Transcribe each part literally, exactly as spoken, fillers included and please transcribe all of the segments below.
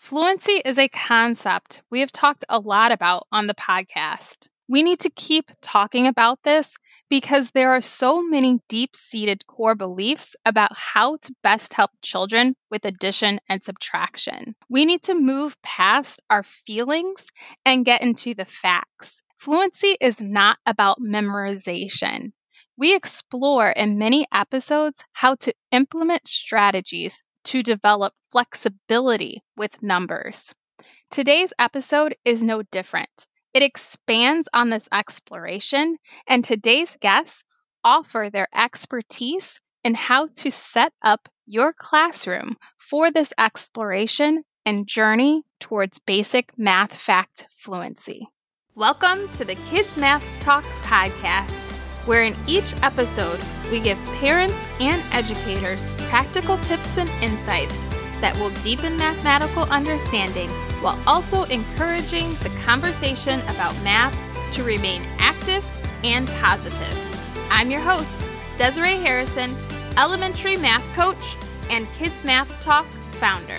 Fluency is a concept we have talked a lot about on the podcast. We need to keep talking about this because there are so many deep-seated core beliefs about how to best help children with addition and subtraction. We need to move past our feelings and get into the facts. Fluency is not about memorization. We explore in many episodes how to implement strategies to develop flexibility with numbers. Today's episode is no different. It expands on this exploration, and today's guests offer their expertise in how to set up your classroom for this exploration and journey towards basic math fact fluency. Welcome to the Kids Math Talk podcast, where in each episode, we give parents and educators practical tips and insights that will deepen mathematical understanding while also encouraging the conversation about math to remain active and positive. I'm your host, Desiree Harrison, elementary math coach and Kids Math Talk founder.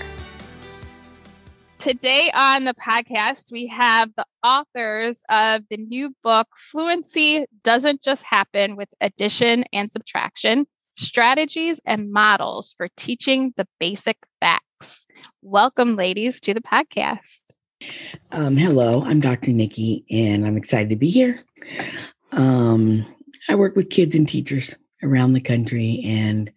Today on the podcast, we have the authors of the new book, Fluency Doesn't Just Happen with Addition and Subtraction, Strategies and Models for Teaching the Basic Facts. Welcome, ladies, to the podcast. Um, hello, I'm Doctor Nikki, and I'm excited to be here. Um, I work with kids and teachers around the country and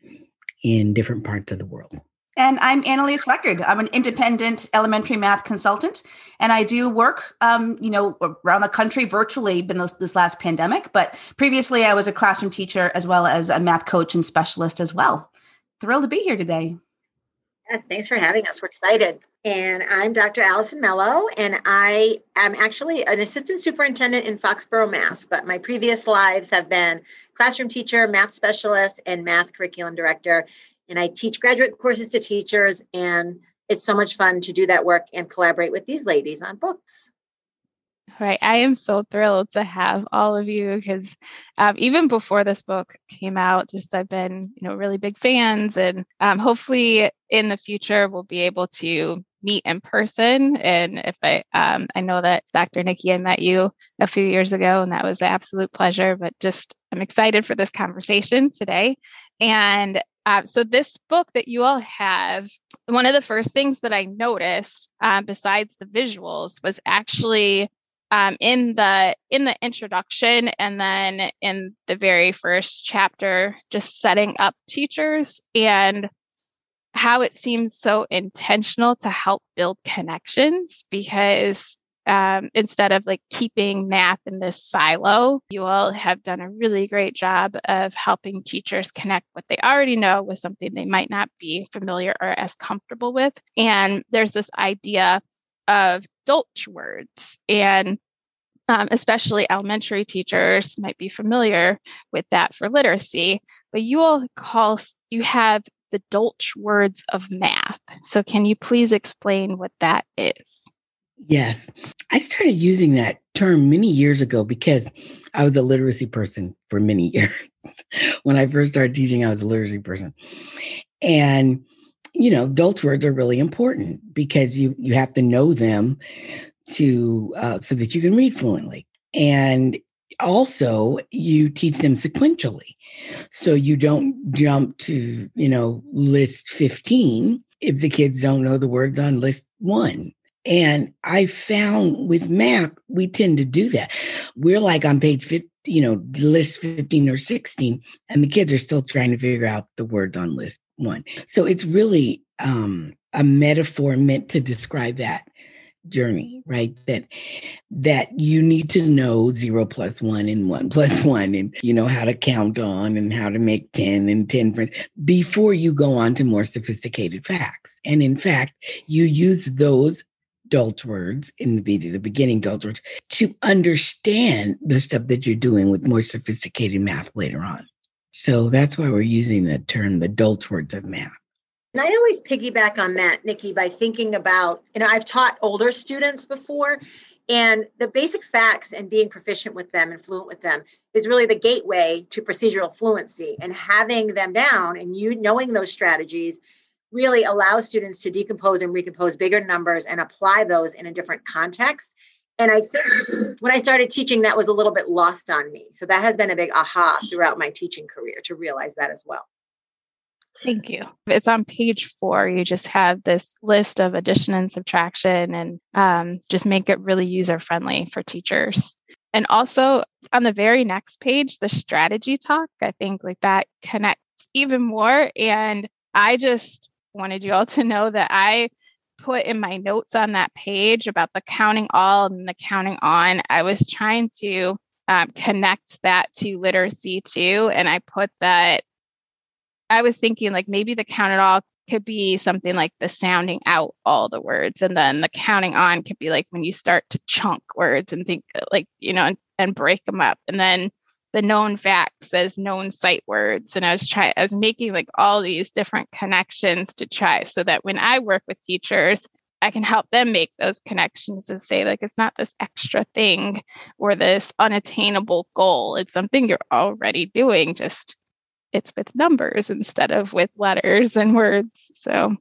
in different parts of the world. And I'm Annalise Record. I'm an independent elementary math consultant, and I do work, um, you know, around the country virtually. Been this, this last pandemic, but previously I was a classroom teacher as well as a math coach and specialist as well. Thrilled to be here today. Yes, thanks for having us. We're excited. And I'm Doctor Allison Mello, and I am actually an assistant superintendent in Foxborough, Mass. But my previous lives have been classroom teacher, math specialist, and math curriculum director. And I teach graduate courses to teachers, and it's so much fun to do that work and collaborate with these ladies on books. Right. I am so thrilled to have all of you because um, even before this book came out, just I've been, you know, really big fans, and um, hopefully in the future we'll be able to meet in person. And if I, um, I know that Doctor Nikki, I met you a few years ago, and that was an absolute pleasure. But just I'm excited for this conversation today. And Uh, so this book that you all have, one of the first things that I noticed, uh, besides the visuals, was actually um, in the in the introduction, and then in the very first chapter, just setting up teachers and how it seems so intentional to help build connections, because Um, instead of like keeping math in this silo, you all have done a really great job of helping teachers connect what they already know with something they might not be familiar or as comfortable with. And there's this idea of Dolch words, and um, especially elementary teachers might be familiar with that for literacy, but you all call, you have the Dolch words of math. So can you please explain what that is? Yes. I started using that term many years ago because I was a literacy person for many years. When I first started teaching, I was a literacy person. And, you know, Dolch words are really important because you, you have to know them to uh, so that you can read fluently. And also you teach them sequentially. So you don't jump to, you know, list fifteen if the kids don't know the words on list one. And I found with math, we tend to do that. We're like on page fifty, you know, list fifteen or sixteen, and the kids are still trying to figure out the words on list one. So it's really um, a metaphor meant to describe that journey, right? That that you need to know zero plus one and one plus one, and you know how to count on and how to make ten and ten friends before you go on to more sophisticated facts. And in fact, you use those Dolch words in the, the beginning Dolch words to understand the stuff that you're doing with more sophisticated math later on. So that's why we're using the term the Dolch words of math. And I always piggyback on that, Nikki, by thinking about, you know, I've taught older students before, and the basic facts and being proficient with them and fluent with them is really the gateway to procedural fluency, and having them down and you knowing those strategies really allows students to decompose and recompose bigger numbers and apply those in a different context. And I think when I started teaching, that was a little bit lost on me. So that has been a big aha throughout my teaching career to realize that as well. Thank you. It's on page four. You just have this list of addition and subtraction and um, just make it really user-friendly for teachers. And also on the very next page, the strategy talk, I think like that connects even more. And I just wanted you all to know that I put in my notes on that page about the counting all and the counting on. I was trying to um, connect that to literacy too. And I put that, I was thinking like maybe the count it all could be something like the sounding out all the words. And then the counting on could be like when you start to chunk words and think like, you know, and, and break them up. And then the known facts as known sight words. And I was trying, I was making like all these different connections to try so that when I work with teachers, I can help them make those connections and say like, it's not this extra thing or this unattainable goal. It's something you're already doing, just it's with numbers instead of with letters and words. So,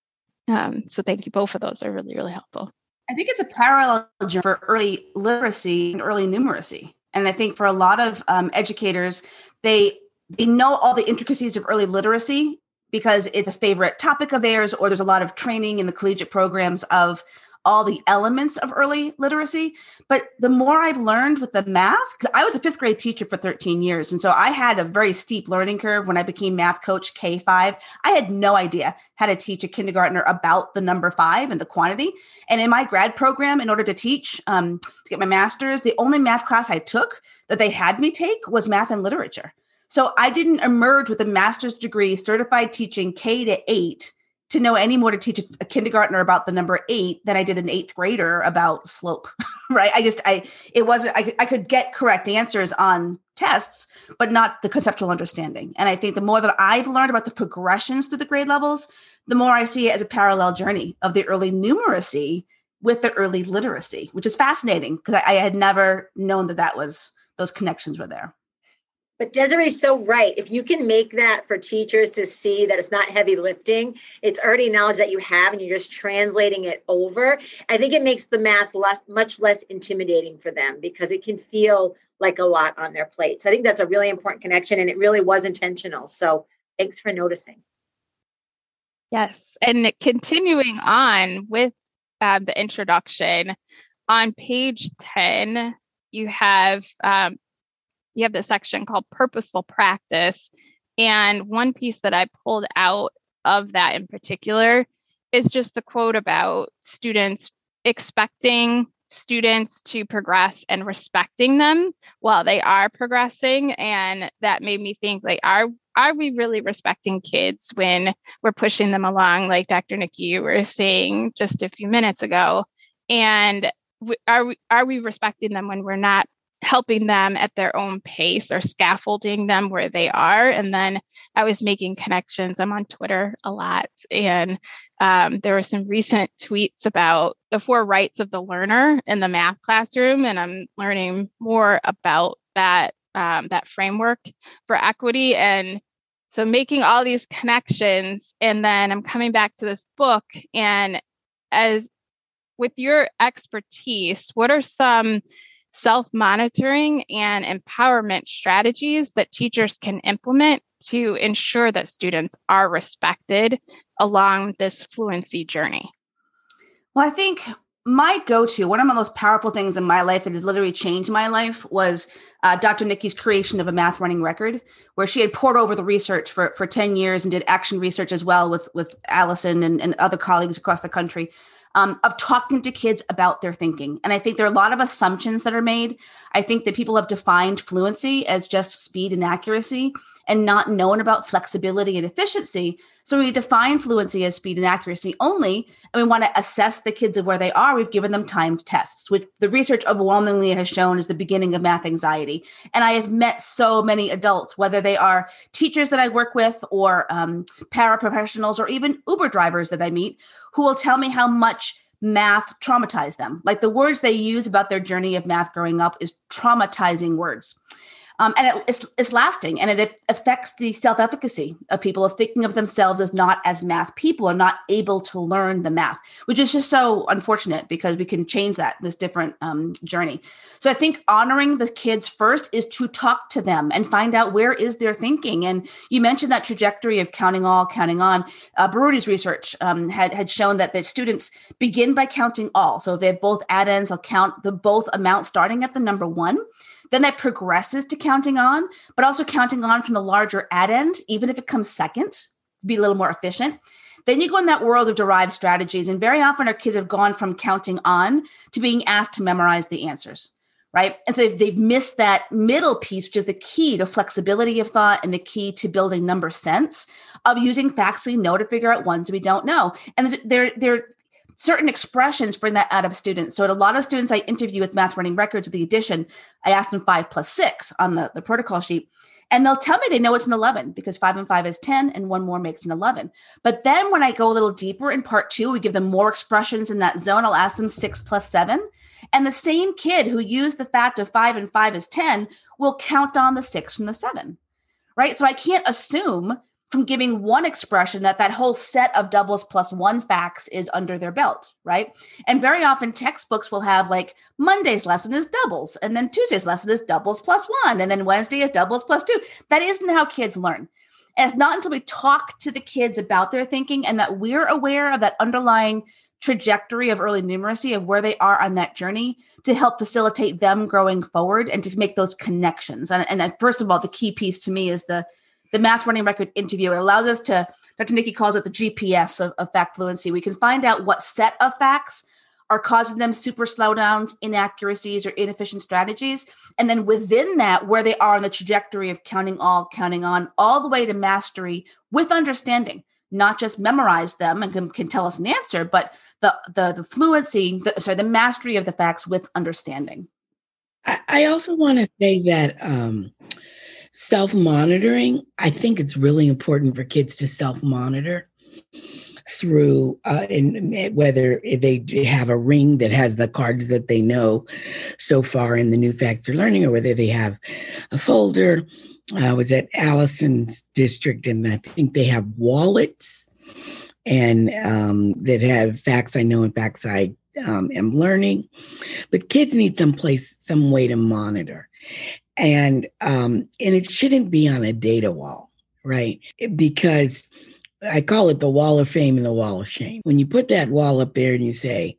um, so thank you. Both of those are really, really helpful. I think it's a parallel for early literacy and early numeracy. And I think for a lot of um, educators, they they know all the intricacies of early literacy because it's a favorite topic of theirs, or there's a lot of training in the collegiate programs of all the elements of early literacy. But the more I've learned with the math, because I was a fifth grade teacher for thirteen years. And so I had a very steep learning curve when I became math coach K five. I had no idea how to teach a kindergartner about the number five and the quantity. And in my grad program, in order to teach, um, to get my master's, the only math class I took that they had me take was math and literature. So I didn't emerge with a master's degree certified teaching K to eight to know any more to teach a kindergartner about the number eight than I did an eighth grader about slope, right? I just, I, it wasn't, I, I could get correct answers on tests, but not the conceptual understanding. And I think the more that I've learned about the progressions through the grade levels, the more I see it as a parallel journey of the early numeracy with the early literacy, which is fascinating because I, I had never known that that was, those connections were there. But Desiree's so right. If you can make that for teachers to see that it's not heavy lifting, it's already knowledge that you have and you're just translating it over. I think it makes the math less, much less intimidating for them because it can feel like a lot on their plate. So I think that's a really important connection and it really was intentional. So thanks for noticing. Yes. And continuing on with uh, the introduction, on page ten, you have um, you have this section called purposeful practice. And one piece that I pulled out of that in particular is just the quote about students expecting students to progress and respecting them while they are progressing. And that made me think like, are, are we really respecting kids when we're pushing them along? Like Doctor Nikki, you were saying just a few minutes ago, and are we, are we respecting them when we're not helping them at their own pace or scaffolding them where they are? And then I was making connections. I'm on Twitter a lot. And um, there were some recent tweets about the four rights of the learner in the math classroom. And I'm learning more about that, um, that framework for equity. And so making all these connections. And then I'm coming back to this book. And as with your expertise, what are some self-monitoring and empowerment strategies that teachers can implement to ensure that students are respected along this fluency journey? Well, I think my go-to, one of the most powerful things in my life that has literally changed my life was uh, Doctor Nikki's creation of a math running record, where she had poured over the research for, for ten years and did action research as well with, with Allison and, and other colleagues across the country. Um, of talking to kids about their thinking. And I think there are a lot of assumptions that are made. I think that people have defined fluency as just speed and accuracy and not known about flexibility and efficiency. So we define fluency as speed and accuracy only, and we want to assess the kids of where they are. We've given them timed tests, which the research overwhelmingly has shown is the beginning of math anxiety. And I have met so many adults, whether they are teachers that I work with or um, paraprofessionals or even Uber drivers that I meet, who will tell me how much math traumatized them. Like the words they use about their journey of math growing up is traumatizing words. Um, and it, it's, it's lasting, and it affects the self-efficacy of people, of thinking of themselves as not as math people, or not able to learn the math, which is just so unfortunate, because we can change that, this different um, journey. So I think honoring the kids first is to talk to them and find out where is their thinking. And you mentioned that trajectory of counting all, counting on. Uh, Berrudi's research um, had, had shown that the students begin by counting all. So if they have both addends, they'll count the both amounts starting at the number one. Then that progresses to counting on, but also counting on from the larger addend, even if it comes second, to be a little more efficient. Then you go in that world of derived strategies. And very often our kids have gone from counting on to being asked to memorize the answers, right? And so they've, they've missed that middle piece, which is the key to flexibility of thought and the key to building number sense, of using facts we know to figure out ones we don't know. And there, there certain expressions bring that out of students. So at a lot of students I interview with Math Running Records with the addition, I ask them five plus six on the, the protocol sheet. And they'll tell me they know it's an eleven, because five and five is ten and one more makes an eleven. But then when I go a little deeper in part two, we give them more expressions in that zone. I'll ask them six plus seven. And the same kid who used the fact of five and five is ten will count on the six from the seven, right? So I can't assume from giving one expression that that whole set of doubles plus one facts is under their belt, right? And very often textbooks will have like Monday's lesson is doubles, and then Tuesday's lesson is doubles plus one, and then Wednesday is doubles plus two. That isn't how kids learn. And it's not until we talk to the kids about their thinking and that we're aware of that underlying trajectory of early numeracy, of where they are on that journey, to help facilitate them growing forward and to make those connections. And, and first of all, the key piece to me is the The Math Running Record interview. It allows us to, Doctor Nikki calls it the G P S of, of fact fluency. We can find out what set of facts are causing them super slowdowns, inaccuracies, or inefficient strategies. And then within that, where they are on the trajectory of counting all, counting on, all the way to mastery with understanding, not just memorize them and can, can tell us an answer, but the, the, the fluency, the, sorry, the mastery of the facts with understanding. I, I also want to say that, um, self-monitoring, I think it's really important for kids to self-monitor through, uh, in, in whether they have a ring that has the cards that they know so far in the new facts they're learning, or whether they have a folder. I was at Allison's district, and I think they have wallets and um, that have facts I know and facts I um, am learning. But kids need some place, some way to monitor. And um, and it shouldn't be on a data wall, right? Because I call it the wall of fame and the wall of shame. When you put that wall up there and you say,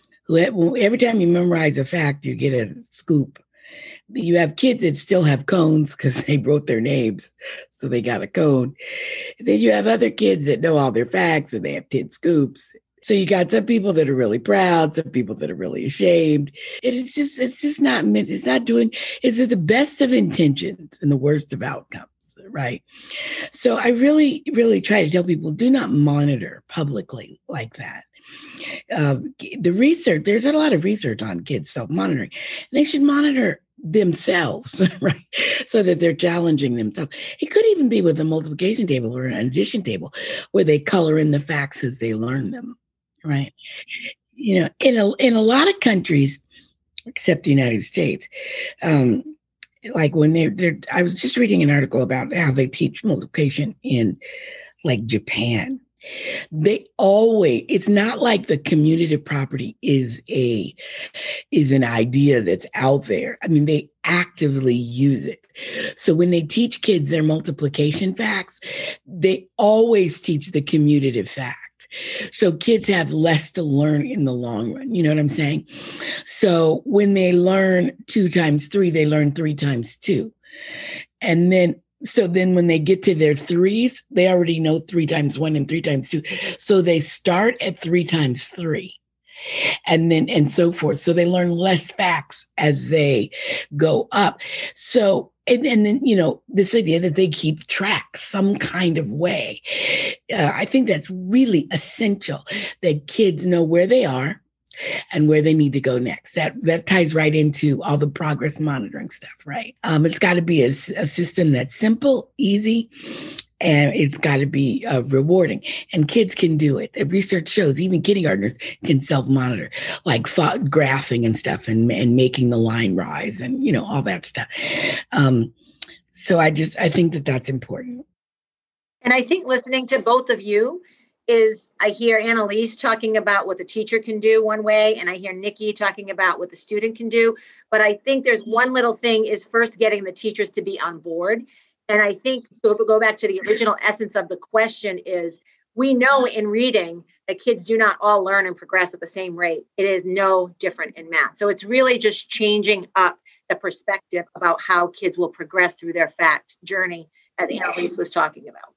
every time you memorize a fact, you get a scoop. You have kids that still have cones because they wrote their names, so they got a cone. Then you have other kids that know all their facts and they have ten scoops. So you got some people that are really proud, some people that are really ashamed. It is just, it's just not meant, it's not doing, it's the best of intentions and the worst of outcomes, right? So I really, really try to tell people, do not monitor publicly like that. Uh, the research, there's a lot of research on kids self-monitoring. They should monitor themselves, right? So that they're challenging themselves. It could even be with a multiplication table or an addition table where they color in the facts as they learn them. Right. You know, in a, in a lot of countries, except the United States, um, like when they're, they're, I was just reading an article about how they teach multiplication in like Japan. They always, it's not like the commutative property is a, is an idea that's out there. I mean, they actively use it. So when they teach kids their multiplication facts, they always teach the commutative fact. So kids have less to learn in the long run. You know what I'm saying? So when they learn two times three, they learn three times two. And then, so then when they get to their threes, they already know three times one and three times two. So they start at three times three. And then, and so forth. So they learn less facts as they go up. So, and, and then, you know, this idea that they keep track some kind of way. Uh, I think that's really essential, that kids know where they are and where they need to go next. That that ties right into all the progress monitoring stuff, right? Um, it's got to be a, a system that's simple, easy, and it's got to be uh, rewarding. And kids can do it. The research shows even kindergartners can self-monitor, like f- graphing and stuff, and, and making the line rise, and you know all that stuff. Um, So I just, I think that that's important. And I think listening to both of you is, I hear Annalise talking about what the teacher can do one way, and I hear Nikki talking about what the student can do. But I think there's one little thing is first getting the teachers to be on board. And I think go, go back to the original essence of the question is, we know in reading that kids do not all learn and progress at the same rate. It is no different in math. So it's really just changing up the perspective about how kids will progress through their fact journey, as Annalise was talking about.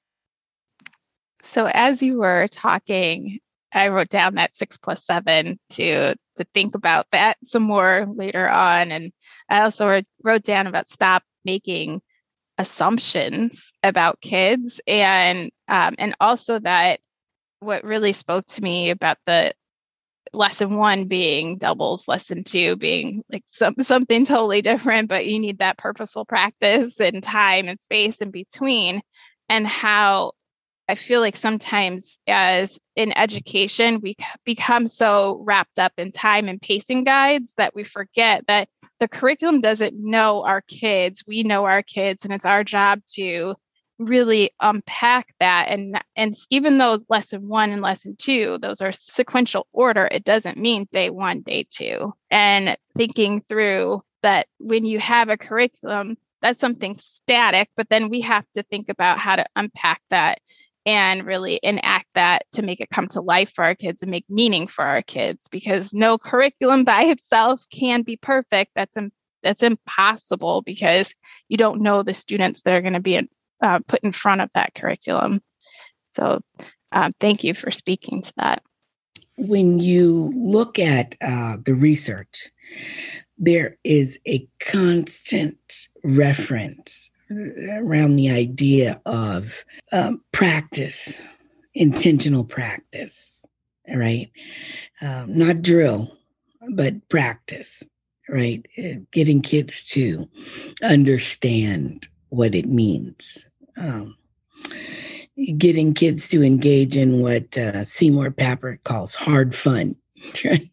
So as you were talking, I wrote down that six plus seven to to think about that some more later on. And I also wrote, wrote down about stop making assumptions about kids, and um, and also that what really spoke to me about the lesson one being doubles, lesson two being like some, something totally different, but you need that purposeful practice and time and space in between, and how I feel like sometimes as in education, we become so wrapped up in time and pacing guides that we forget that the curriculum doesn't know our kids. We know our kids, and it's our job to really unpack that. And, and even though lesson one and lesson two, those are sequential order, it doesn't mean day one, day two. And thinking through that when you have a curriculum, that's something static, but then we have to think about how to unpack that and really enact that to make it come to life for our kids and make meaning for our kids, because no curriculum by itself can be perfect. That's im- that's impossible, because you don't know the students that are going to be uh, put in front of that curriculum. So um, thank you for speaking to that. When you look at uh, the research, there is a constant reference around the idea of um, practice, intentional practice, right? Um, not drill, but practice, right? Uh, getting kids to understand what it means. Um, getting kids to engage in what uh, Seymour Papert calls hard fun, right?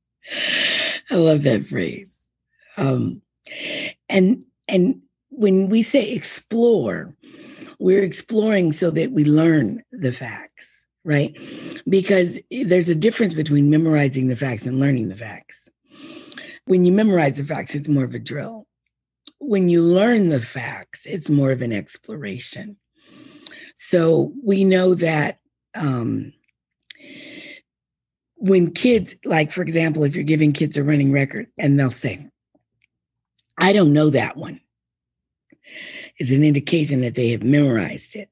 I love that phrase. Um, and, and, when we say explore, we're exploring so that we learn the facts, right? Because there's a difference between memorizing the facts and learning the facts. When you memorize the facts, it's more of a drill. When you learn the facts, it's more of an exploration. So we know that um, when kids, like, for example, if you're giving kids a running record and they'll say, I don't know that one, it's an indication that they have memorized it.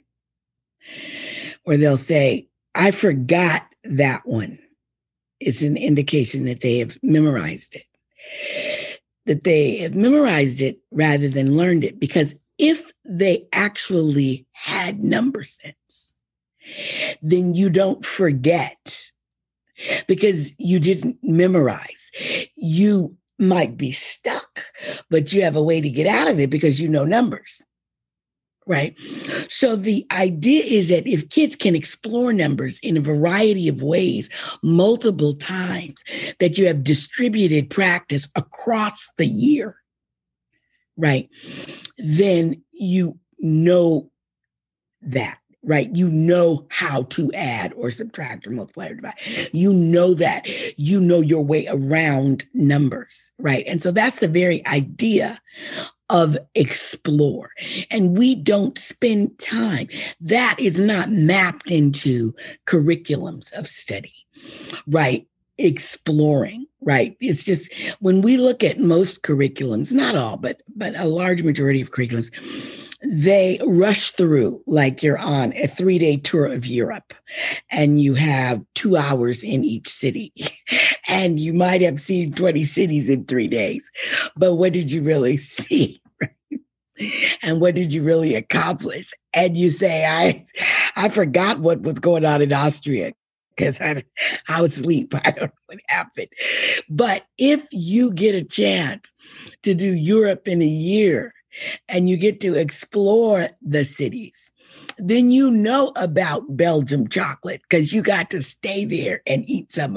Or they'll say, I forgot that one. It's an indication that they have memorized it. That they have memorized it rather than learned it. Because if they actually had number sense, then you don't forget because you didn't memorize. You might be stuck, but you have a way to get out of it because you know numbers. Right. So the idea is that if kids can explore numbers in a variety of ways, multiple times, that you have distributed practice across the year, right, then you know that, right? You know how to add or subtract or multiply or divide. You know that. You know your way around numbers, right? And so that's the very idea of explore. And we don't spend time. That is not mapped into curriculums of study, right? Exploring, right? It's just when we look at most curriculums, not all, but but a large majority of curriculums, they rush through like you're on a three-day tour of Europe and you have two hours in each city and you might have seen twenty cities in three days. But what did you really see? Right? And what did you really accomplish? And you say, I, I forgot what was going on in Austria because I, I was asleep. I don't know what happened. But if you get a chance to do Europe in a year, and you get to explore the cities, then you know about Belgium chocolate because you got to stay there and eat some of it,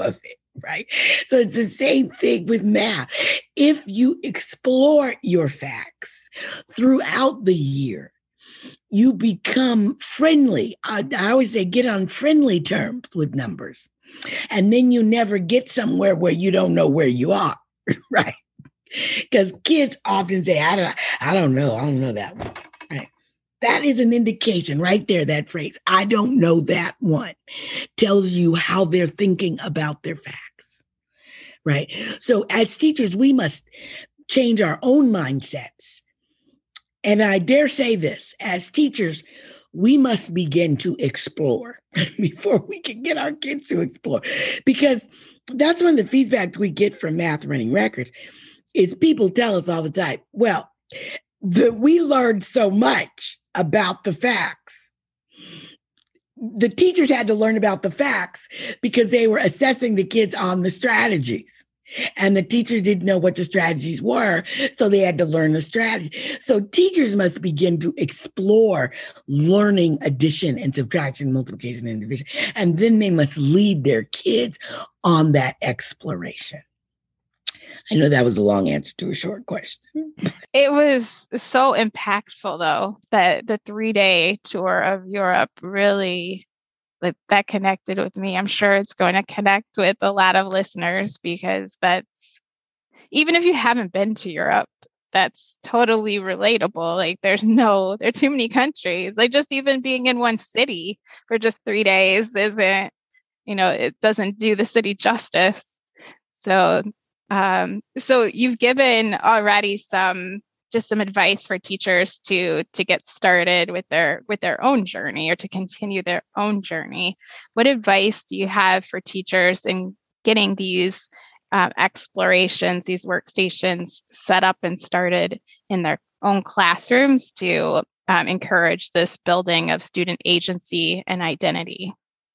right? So it's the same thing with math. If you explore your facts throughout the year, you become friendly. I, I always say get on friendly terms with numbers. And then you never get somewhere where you don't know where you are, right? Because kids often say, I don't, I don't know. I don't know that one, right? That is an indication right there, that phrase, I don't know that one, tells you how they're thinking about their facts, right? So as teachers, we must change our own mindsets. And I dare say this, as teachers, we must begin to explore before we can get our kids to explore. Because that's one of the feedbacks we get from Math Running Records is people tell us all the time, well, the, we learned so much about the facts. The teachers had to learn about the facts because they were assessing the kids on the strategies. And the teachers didn't know what the strategies were, so they had to learn the strategy. So teachers must begin to explore learning addition and subtraction, multiplication and division. And then they must lead their kids on that exploration. I know that was a long answer to a short question. It was so impactful, though, that the three-day tour of Europe really, like, that connected with me. I'm sure it's going to connect with a lot of listeners because that's, even if you haven't been to Europe, that's totally relatable. Like there's no, there are too many countries. Like just even being in one city for just three days isn't, you know, it doesn't do the city justice. So, um, so you've given already some, just some advice for teachers to to get started with their with their own journey or to continue their own journey. What advice do you have for teachers in getting these um, explorations, these workstations set up and started in their own classrooms to um, encourage this building of student agency and identity?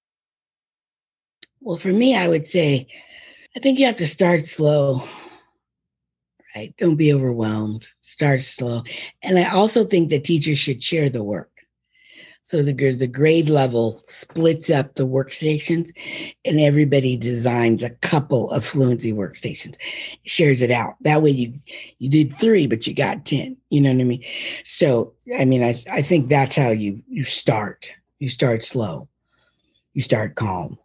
Well, for me, I would say, I think you have to start slow. Right? Don't be overwhelmed. Start slow. And I also think that teachers should share the work. So the, the grade level splits up the workstations and everybody designs a couple of fluency workstations, shares it out. That way you you did three, but you got ten. You know what I mean? So, I mean, I, I think that's how you you start. You start slow. You start calm.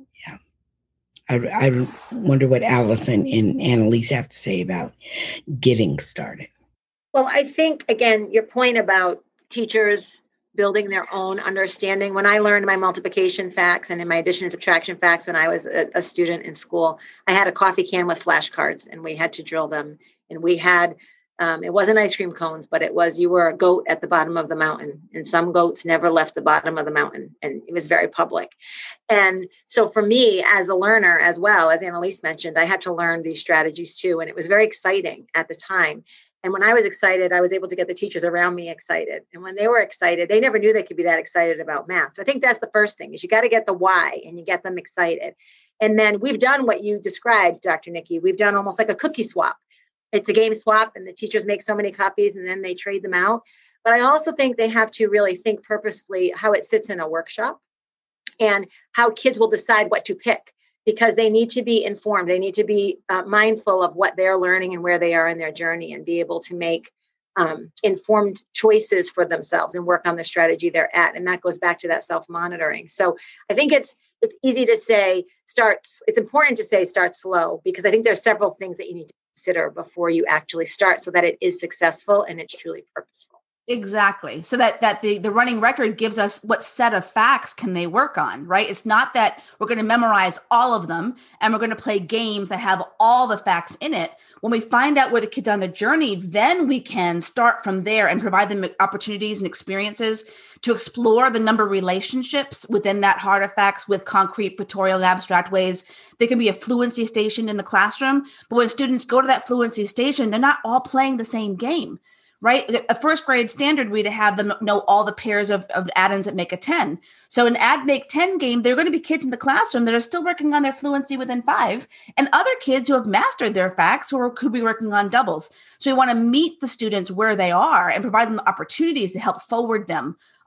I, I wonder what Allison and Annalise have to say about getting started. Well, I think, again, your point about teachers building their own understanding. When I learned my multiplication facts and in my addition and subtraction facts when I was a, a student in school, I had a coffee can with flashcards and we had to drill them. And we had, um, it wasn't ice cream cones, but it was, you were a goat at the bottom of the mountain. And some goats never left the bottom of the mountain. And it was very public. And so for me as a learner as well, as Annalise mentioned, I had to learn these strategies too. And it was very exciting at the time. And when I was excited, I was able to get the teachers around me excited. And when they were excited, they never knew they could be that excited about math. So I think that's the first thing is you got to get the why and you get them excited. And then we've done what you described, Doctor Nikki. We've done almost like a cookie swap. It's a game swap and the teachers make so many copies and then they trade them out. But I also think they have to really think purposefully how it sits in a workshop and how kids will decide what to pick because they need to be informed. They need to be uh, mindful of what they're learning and where they are in their journey and be able to make um, informed choices for themselves and work on the strategy they're at. And that goes back to that self-monitoring. So I think it's it's easy to say start. It's important to say start slow because I think there's several things that you need to consider before you actually start so that it is successful and it's truly purposeful. Exactly. So that that the, the running record gives us what set of facts can they work on, right? It's not that we're going to memorize all of them and we're going to play games that have all the facts in it. When we find out where the kids are on the journey, then we can start from there and provide them opportunities and experiences to explore the number of relationships within that hard of facts with concrete, pictorial, and abstract ways. There can be a fluency station in the classroom, but when students go to that fluency station, they're not all playing the same game. Right? A first grade standard, we'd have them know all the pairs of, of add-ins that make a ten. So an add make ten game, there are going to be kids in the classroom that are still working on their fluency within five and other kids who have mastered their facts who are, could be working on doubles. So we want to meet the students where they are and provide them opportunities to help forward them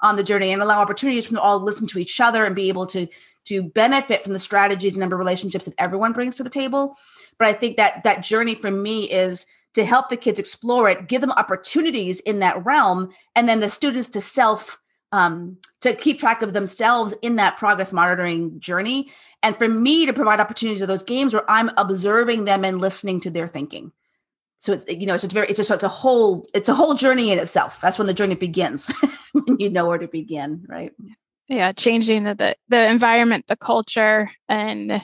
on the journey and allow opportunities from all listen to each other and be able to, to benefit from the strategies and number of relationships that everyone brings to the table. But I think that that journey for me is to help the kids explore it, give them opportunities in that realm, and then the students to self, um, to keep track of themselves in that progress monitoring journey. And for me to provide opportunities of those games where I'm observing them and listening to their thinking. So it's, you know, it's just very, it's just, it's a whole, it's a whole journey in itself. That's when the journey begins, when you know where to begin, right? Yeah. Changing the, the, the environment, the culture, and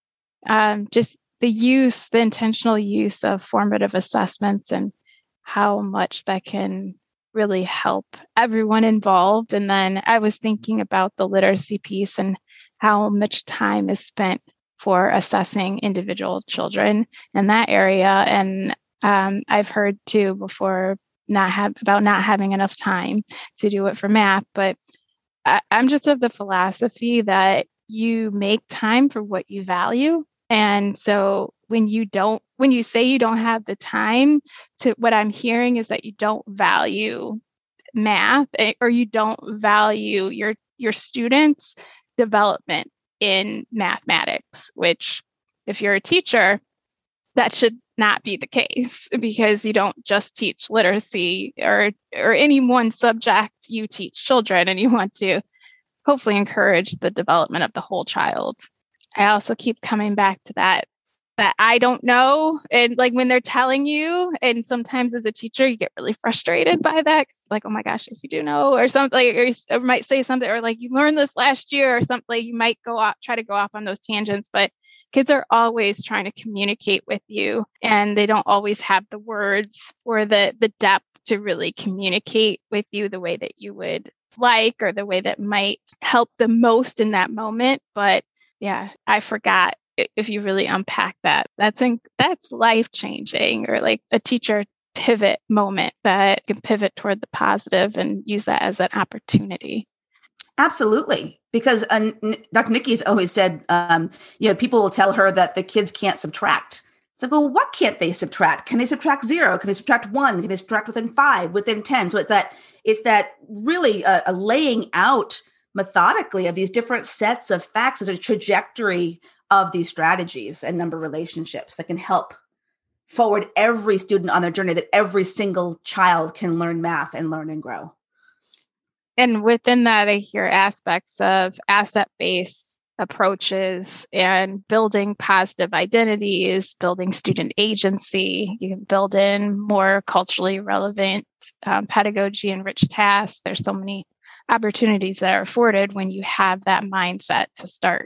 um, just the use, the intentional use of formative assessments and how much that can really help everyone involved. And then I was thinking about the literacy piece and how much time is spent for assessing individual children in that area. And um, I've heard too before not have about not having enough time to do it for math, but I, I'm just of the philosophy that you make time for what you value. And so when you don't, when you say you don't have the time to, what I'm hearing is that you don't value math, or you don't value your, your students' development in mathematics, which if you're a teacher, that should not be the case, because you don't just teach literacy or, or any one subject. You teach children, and you want to hopefully encourage the development of the whole child. I also keep coming back to that, that I don't know. And like when they're telling you, and sometimes as a teacher, you get really frustrated by that. Cause like, oh my gosh, yes, you do know, or something, or you or might say something, or like you learned this last year or something. Like you might go off, try to go off on those tangents, but kids are always trying to communicate with you, and they don't always have the words or the, the depth to really communicate with you the way that you would like, or the way that might help the most in that moment. But yeah, I forgot, if you really unpack that, that's in, that's life-changing, or like a teacher pivot moment that can pivot toward the positive and use that as an opportunity. Absolutely. Because uh, Doctor Nikki's always said, um, you know, people will tell her that the kids can't subtract. It's like, well, what can't they subtract? Can they subtract zero? Can they subtract one? Can they subtract within five, within ten? So it's that, it's that really a, a laying out methodically of these different sets of facts as a trajectory of these strategies and number relationships that can help forward every student on their journey, that every single child can learn math and learn and grow. And within that, I hear aspects of asset-based approaches and building positive identities, building student agency. You can build in more culturally relevant um, pedagogy and rich tasks. There's so many opportunities that are afforded when you have that mindset to start.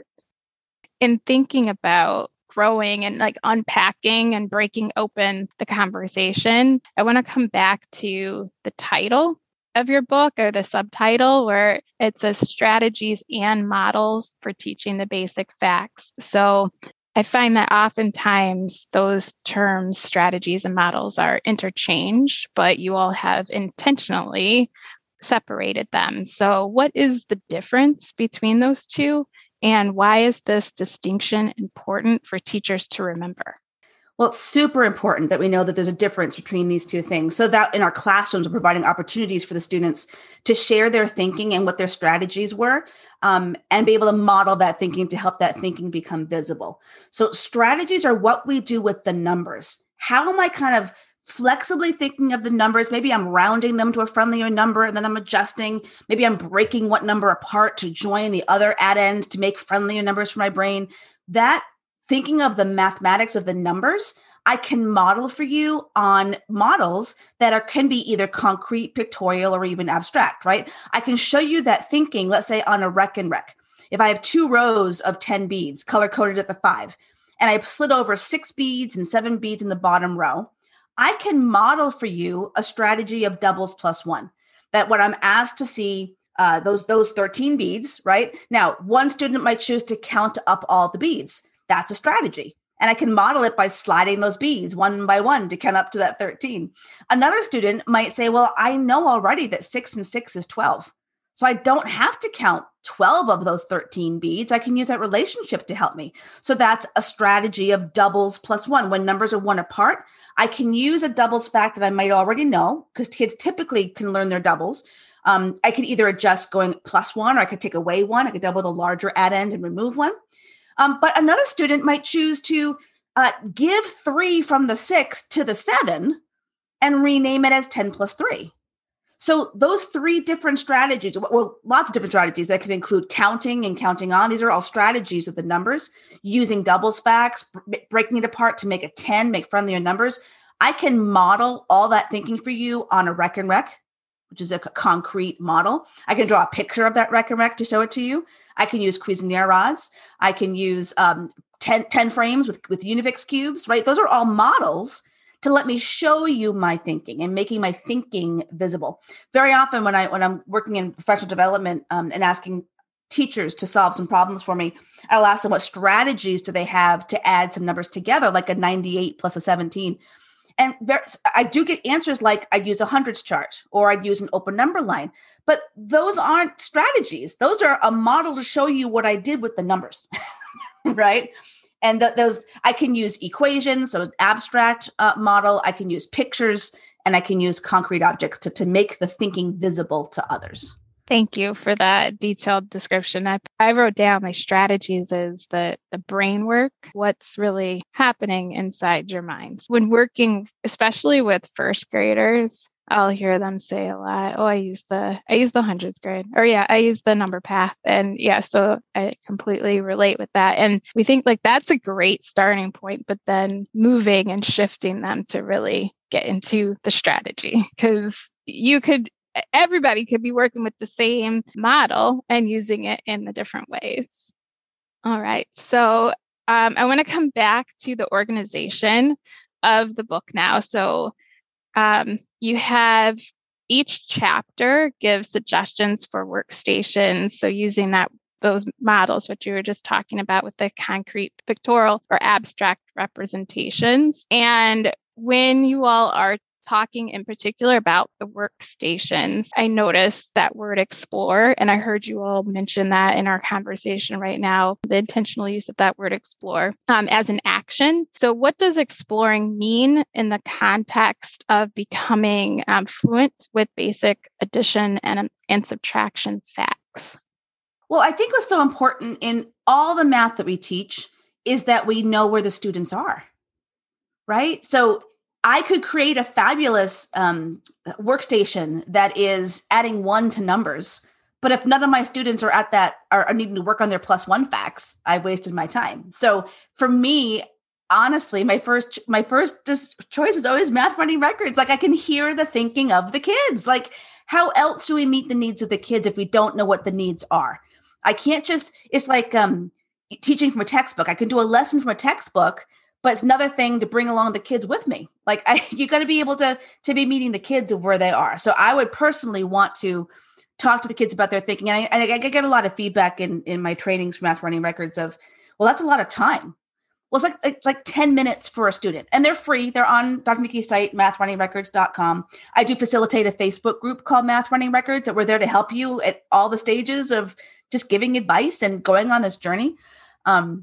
In thinking about growing and like unpacking and breaking open the conversation, I want to come back to the title of your book, or the subtitle, where it says strategies and models for teaching the basic facts. So I find that oftentimes those terms, strategies and models, are interchanged, but you all have intentionally separated them. So what is the difference between those two? And why is this distinction important for teachers to remember? Well, it's super important that we know that there's a difference between these two things, so that in our classrooms, we're providing opportunities for the students to share their thinking and what their strategies were, um, and be able to model that thinking to help that thinking become visible. So strategies are what we do with the numbers. How am I kind of flexibly thinking of the numbers? Maybe I'm rounding them to a friendlier number, and then I'm adjusting. Maybe I'm breaking what number apart to join the other add end to make friendlier numbers for my brain. That thinking of the mathematics of the numbers, I can model for you on models that are can be either concrete, pictorial, or even abstract, right? I can show you that thinking, let's say on a rec and rec. If I have two rows of ten beads, color-coded at the five, and I slid over six beads and seven beads in the bottom row, I can model for you a strategy of doubles plus one. That when I'm asked to see uh, those, those thirteen beads, right? Now, one student might choose to count up all the beads. That's a strategy. And I can model it by sliding those beads one by one to count up to that thirteen. Another student might say, well, I know already that six and six is twelve. So I don't have to count twelve of those thirteen beads. I can use that relationship to help me. So that's a strategy of doubles plus one. When numbers are one apart, I can use a doubles fact that I might already know, because kids typically can learn their doubles. Um, I could either adjust going plus one, or I could take away one. I could double the larger add end and remove one. Um, but another student might choose to uh, give three from the six to the seven and rename it as ten plus three. So those three different strategies, well, lots of different strategies that could include counting and counting on. These are all strategies with the numbers, using doubles facts, breaking it apart to make a ten, make friendlier numbers. I can model all that thinking for you on a rec and rec, which is a concrete model. I can draw a picture of that rec and rec to show it to you. I can use Cuisenaire rods. I can use um, ten, ten frames with, with Unifix cubes, right? Those are all models to let me show you my thinking and making my thinking visible. Very often when, I, when I'm working in professional development um, and asking teachers to solve some problems for me, I'll ask them what strategies do they have to add some numbers together, like a ninety-eight plus a seventeen. And there, I do get answers like I'd use a hundreds chart or I'd use an open number line, but those aren't strategies. Those are a model to show you what I did with the numbers, right? And th- those, I can use equations, so an abstract uh, model, I can use pictures, and I can use concrete objects to, to make the thinking visible to others. Thank you for that detailed description. I, I wrote down my strategies as the, the brain work, what's really happening inside your minds. When working, especially with first graders, I'll hear them say a lot, oh, I use the, I use the hundreds grid, or yeah, I use the number path. And yeah, so I completely relate with that. And we think like that's a great starting point, but then moving and shifting them to really get into the strategy, because you could, everybody could be working with the same model and using it in the different ways. All right. So um, I want to come back to the organization of the book now. So Um, you have each chapter gives suggestions for workstations. So using that those models, which you were just talking about with the concrete pictorial or abstract representations. And when you all are talking in particular about the workstations, I noticed that word explore, and I heard you all mention that in our conversation right now, the intentional use of that word explore um, as an action. So what does exploring mean in the context of becoming um, fluent with basic addition and, and subtraction facts? Well, I think what's so important in all the math that we teach is that we know where the students are, right? So I could create a fabulous um, workstation that is adding one to numbers, but if none of my students are at that, are, are needing to work on their plus one facts, I've wasted my time. So for me, honestly, my first my first just choice is always Math Running Records. Like I can hear the thinking of the kids. Like how else do we meet the needs of the kids if we don't know what the needs are? I can't just, it's like um, teaching from a textbook. I can do a lesson from a textbook, but it's another thing to bring along the kids with me. Like I, you got to be able to, to be meeting the kids of where they are. So I would personally want to talk to the kids about their thinking. And I, I get a lot of feedback in, in my trainings for Math Running Records of, well, that's a lot of time. Well, it's like, like, like ten minutes for a student, and they're free. They're on Doctor Nikki's site, math running records dot com. I do facilitate a Facebook group called Math Running Records that we're there to help you at all the stages of just giving advice and going on this journey. Um,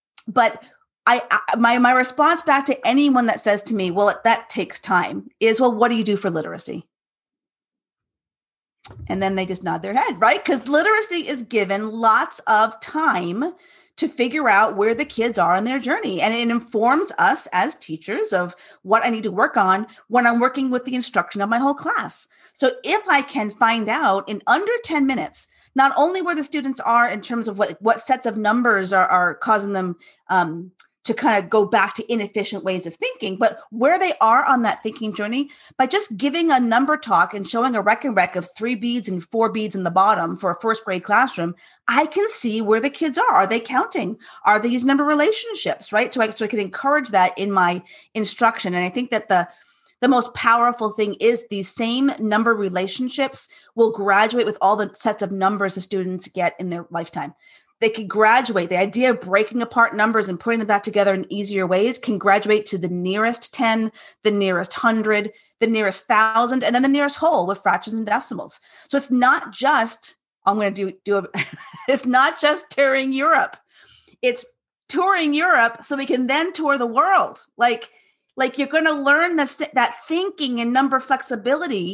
but I, I, my, my response back to anyone that says to me, well, that takes time is, well, what do you do for literacy? And then they just nod their head, right? Because literacy is given lots of time to figure out where the kids are on their journey. And it informs us as teachers of what I need to work on when I'm working with the instruction of my whole class. So if I can find out in under ten minutes, not only where the students are in terms of what, what sets of numbers are, are causing them um, to kind of go back to inefficient ways of thinking, but where they are on that thinking journey by just giving a number talk and showing a rec and rec of three beads and four beads in the bottom for a first grade classroom, I can see where the kids are. Are they counting? Are they using number relationships, right? So I, so I can encourage that in my instruction. And I think that the The most powerful thing is these same number relationships will graduate with all the sets of numbers the students get in their lifetime. They can graduate. The idea of breaking apart numbers and putting them back together in easier ways can graduate to the nearest ten, the nearest hundred, the nearest thousand, and then the nearest whole with fractions and decimals. So it's not just, I'm going to do, do a, it's not just touring Europe. It's touring Europe so we can then tour the world. Like, Like you're going to learn this, that thinking and number flexibility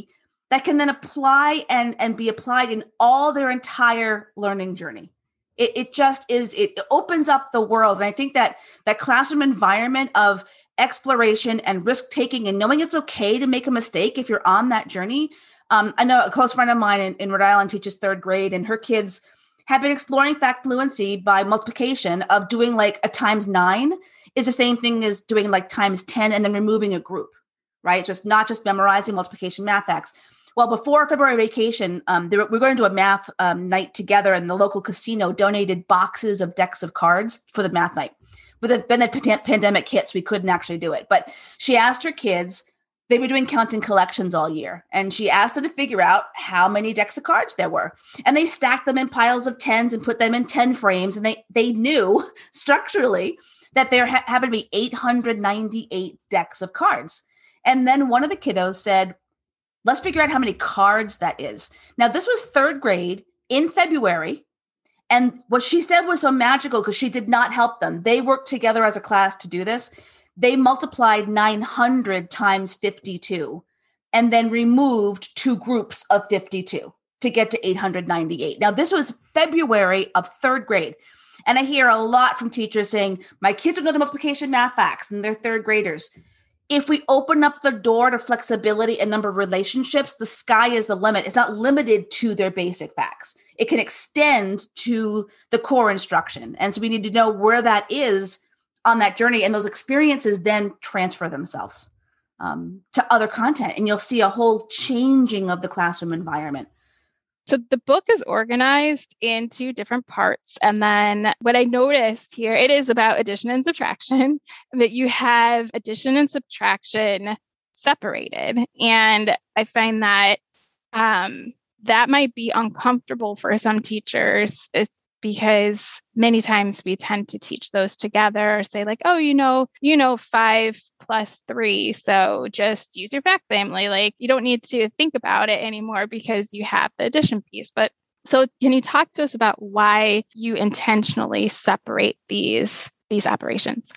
that can then apply and, and be applied in all their entire learning journey. It, it just is, it opens up the world. And I think that that classroom environment of exploration and risk-taking and knowing it's okay to make a mistake if you're on that journey. Um, I know a close friend of mine in, in Rhode Island teaches third grade, and her kids have been exploring fact fluency by multiplication of doing like a times nine is the same thing as doing like times ten and then removing a group, right? So it's not just memorizing multiplication math facts. Well, before February vacation, um, were, we we're going to do a math um, night together, and the local casino donated boxes of decks of cards for the math night. But the, then the pandemic hit, so we couldn't actually do it. But she asked her kids, they were doing counting collections all year, and she asked them to figure out how many decks of cards there were. And they stacked them in piles of tens and put them in ten frames, and they they knew structurally that there ha- happened to be eight hundred ninety-eight decks of cards. And then one of the kiddos said, let's figure out how many cards that is. Now, this was third grade in February. And what she said was so magical because she did not help them. They worked together as a class to do this. They multiplied nine hundred times fifty-two and then removed two groups of fifty-two to get to eight hundred ninety-eight. Now, this was February of third grade. And I hear a lot from teachers saying, my kids don't know the multiplication math facts and they're third graders. If we open up the door to flexibility and number of relationships, the sky is the limit. It's not limited to their basic facts. It can extend to the core instruction. And so we need to know where that is on that journey. And those experiences then transfer themselves um, to other content. And you'll see a whole changing of the classroom environment. So the book is organized into different parts. And then what I noticed here, it is about addition and subtraction, that you have addition and subtraction separated. And I find that um, that might be uncomfortable for some teachers. It's because many times we tend to teach those together or say like, oh, you know, you know, five plus three. So just use your fact family. Like you don't need to think about it anymore because you have the addition piece. But so can you talk to us about why you intentionally separate these, these operations?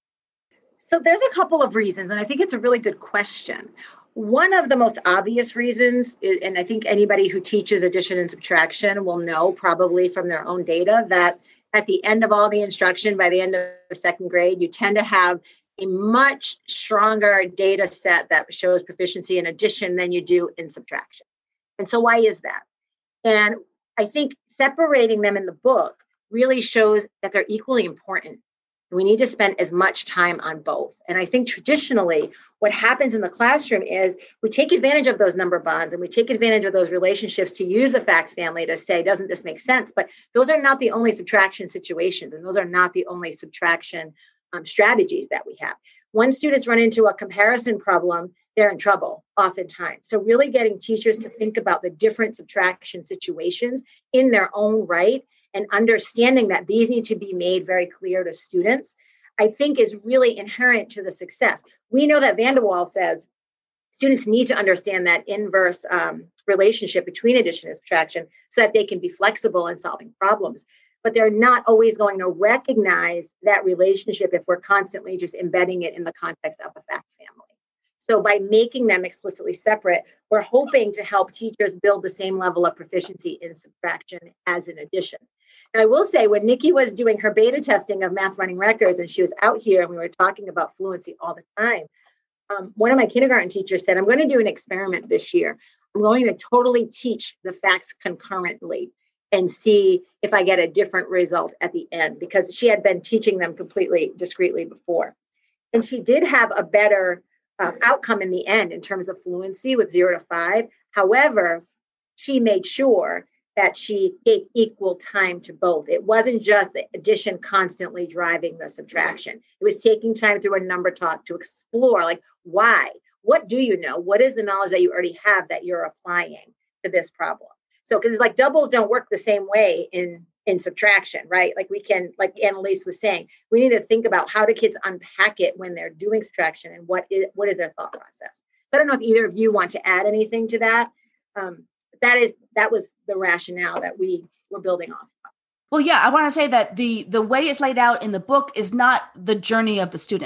So there's a couple of reasons, and I think it's a really good question. One of the most obvious reasons, is, and I think anybody who teaches addition and subtraction will know probably from their own data, that at the end of all the instruction, by the end of the second grade, you tend to have a much stronger data set that shows proficiency in addition than you do in subtraction. And so why is that? And I think separating them in the book really shows that they're equally important. We need to spend as much time on both. And I think traditionally, what happens in the classroom is we take advantage of those number bonds and we take advantage of those relationships to use the fact family to say, doesn't this make sense? But those are not the only subtraction situations, and those are not the only subtraction um, strategies that we have. When students run into a comparison problem, they're in trouble oftentimes. So really getting teachers to think about the different subtraction situations in their own right and understanding that these need to be made very clear to students, I think is really inherent to the success. We know that Van de Waal says students need to understand that inverse um, relationship between addition and subtraction so that they can be flexible in solving problems. But they're not always going to recognize that relationship if we're constantly just embedding it in the context of a fact family. So by making them explicitly separate, we're hoping to help teachers build the same level of proficiency in subtraction as in addition. And I will say, when Nikki was doing her beta testing of math running records and she was out here and we were talking about fluency all the time, um, one of my kindergarten teachers said, I'm going to do an experiment this year. I'm going to totally teach the facts concurrently and see if I get a different result at the end, because she had been teaching them completely discretely before. And she did have a better um, outcome in the end in terms of fluency with zero to five. However, she made sure that she gave equal time to both. It wasn't just the addition constantly driving the subtraction. It was taking time through a number talk to explore, like, why? What do you know? What is the knowledge that you already have that you're applying to this problem? So, because like doubles don't work the same way in, in subtraction, right? Like we can, like Annalise was saying, we need to think about how do kids unpack it when they're doing subtraction and what is, what is their thought process. So I don't know if either of you want to add anything to that. Um, That is that was the rationale that we were building off of. Well, yeah, I want to say that the the way it's laid out in the book is not the journey of the students.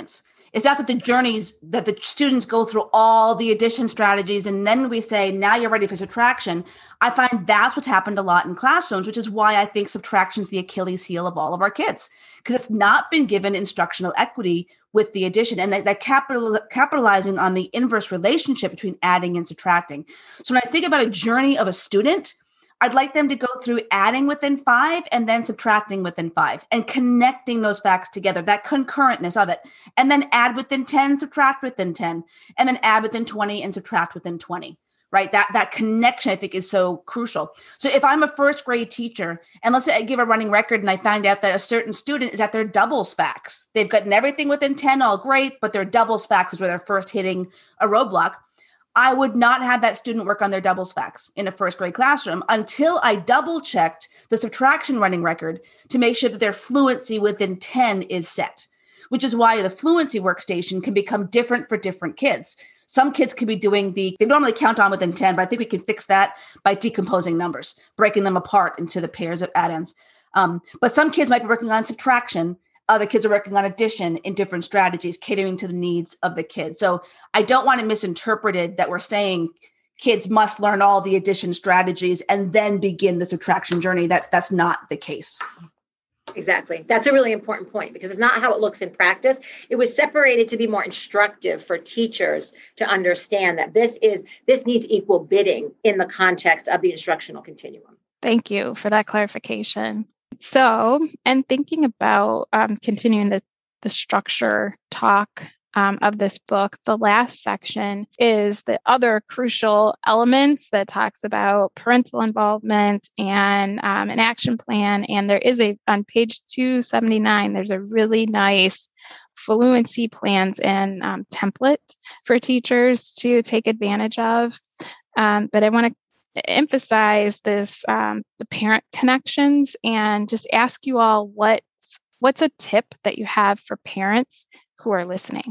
It's not that the journeys that the students go through all the addition strategies and then we say, now you're ready for subtraction. I find that's what's happened a lot in classrooms, which is why I think subtraction is the Achilles heel of all of our kids, because it's not been given instructional equity with the addition and that, that capital, capitalizing on the inverse relationship between adding and subtracting. So when I think about a journey of a student, I'd like them to go through adding within five and then subtracting within five and connecting those facts together, that concurrentness of it, and then add within ten, subtract within ten, and then add within twenty and subtract within twenty, right? That, that connection I think is so crucial. So if I'm a first grade teacher and let's say I give a running record and I find out that a certain student is at their doubles facts, they've gotten everything within ten, all great, but their doubles facts is where they're first hitting a roadblock. I would not have that student work on their doubles facts in a first grade classroom until I double checked the subtraction running record to make sure that their fluency within ten is set, which is why the fluency workstation can become different for different kids. Some kids could be doing the, they normally count on within ten, but I think we can fix that by decomposing numbers, breaking them apart into the pairs of add-ins. Um, but some kids might be working on subtraction. Other kids are working on addition in different strategies, catering to the needs of the kids. So I don't want it misinterpreted that we're saying kids must learn all the addition strategies and then begin the subtraction journey. That's that's not the case. Exactly. That's a really important point because it's not how it looks in practice. It was separated to be more instructive for teachers to understand that this is this needs equal bidding in the context of the instructional continuum. Thank you for that clarification. So, and thinking about um, continuing the, the structure talk um, of this book, the last section is the other crucial elements that talks about parental involvement and um, an action plan. And there is a, on page two seventy-nine, there's a really nice fluency plans and um, template for teachers to take advantage of. Um, but I want to emphasize this, um, the parent connections, and just ask you all what what's a tip that you have for parents who are listening?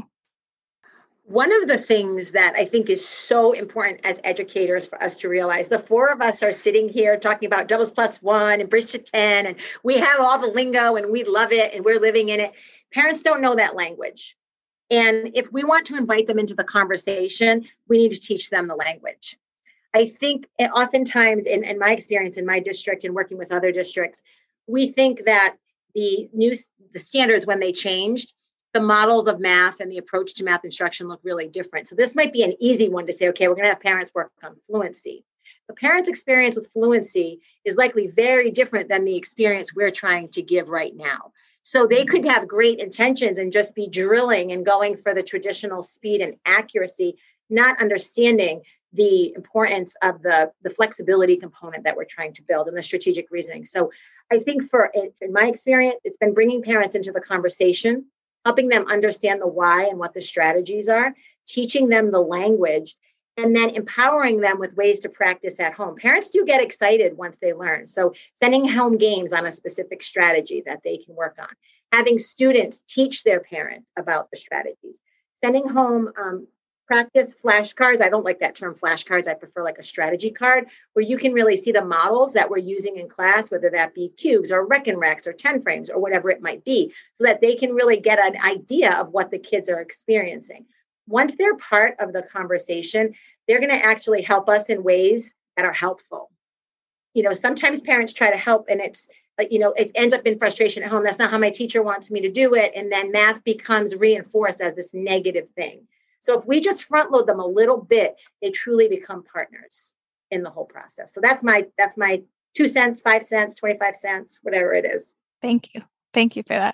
One of the things that I think is so important as educators for us to realize, the four of us are sitting here talking about doubles plus one and bridge to ten, and we have all the lingo and we love it and we're living in it. Parents don't know that language. And if we want to invite them into the conversation, we need to teach them the language. I think oftentimes in, in my experience in my district and working with other districts, we think that the new the standards, when they changed, the models of math and the approach to math instruction look really different. So this might be an easy one to say, okay, we're going to have parents work on fluency. The parents' experience with fluency is likely very different than the experience we're trying to give right now. So they could have great intentions and just be drilling and going for the traditional speed and accuracy, not understanding the importance of the, the flexibility component that we're trying to build and the strategic reasoning. So I think for, in my experience, it's been bringing parents into the conversation, helping them understand the why and what the strategies are, teaching them the language, and then empowering them with ways to practice at home. Parents do get excited once they learn. So sending home games on a specific strategy that they can work on, having students teach their parents about the strategies, sending home um, practice flashcards. I don't like that term flashcards. I prefer like a strategy card where you can really see the models that we're using in class, whether that be cubes or Reckon Recs or ten frames or whatever it might be, so that they can really get an idea of what the kids are experiencing. Once they're part of the conversation, they're going to actually help us in ways that are helpful. You know, sometimes parents try to help and it's like, you know, it ends up in frustration at home. That's not how my teacher wants me to do it. And then math becomes reinforced as this negative thing. So if we just front load them a little bit, they truly become partners in the whole process. So that's my that's my two cents, five cents, twenty-five cents, whatever it is. Thank you. Thank you for that.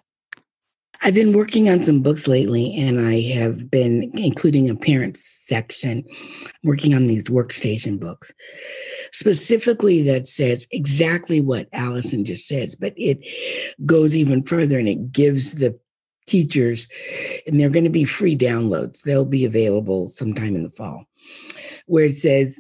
I've been working on some books lately, and I have been including a parent section, working on these workstation books, specifically that says exactly what Allison just says, but it goes even further and it gives the teachers, and they're going to be free downloads. They'll be available sometime in the fall, where it says,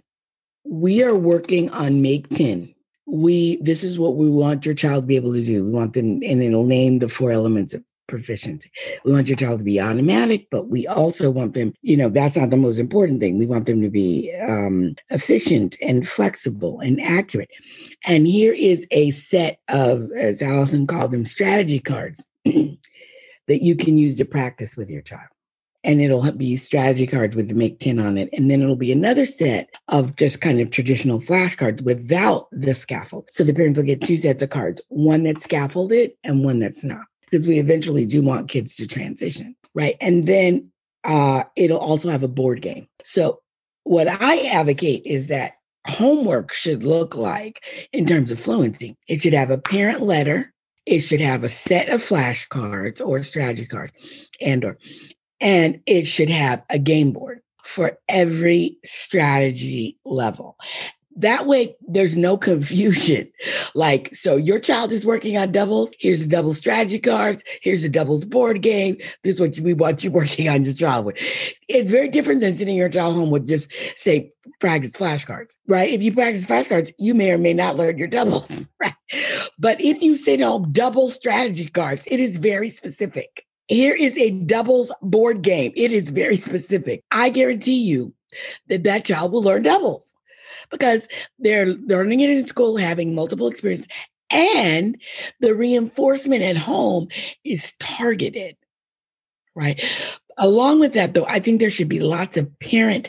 we are working on Make ten. We, this is what we want your child to be able to do. We want them, and it'll name the four elements of proficiency. We want your child to be automatic, but we also want them, you know, that's not the most important thing. We want them to be um, efficient and flexible and accurate. And here is a set of, as Allison called them, strategy cards that you can use to practice with your child. and it'll be strategy cards with the Make ten on it. And then it'll be another set of just kind of traditional flashcards without the scaffold. So the parents will get two sets of cards, one that's scaffolded and one that's not, because we eventually do want kids to transition, right? And then uh, it'll also have a board game. So what I advocate is that homework should look like, in terms of fluency, it should have a parent letter. It should have a set of flashcards or strategy cards and or, and it should have a game board for every strategy level. That way, there's no confusion. Like, so your child is working on doubles. Here's the double strategy cards. Here's the doubles board game. This is what we want you working on your child with. It's very different than sitting your child home with just, say, practice flashcards, right? If you practice flashcards, you may or may not learn your doubles, right? But if you sit home double strategy cards, it is very specific. Here is a doubles board game. It is very specific. I guarantee you that that child will learn doubles, because they're learning it in school, having multiple experiences, and the reinforcement at home is targeted, right? Along with that, though, I think there should be lots of parent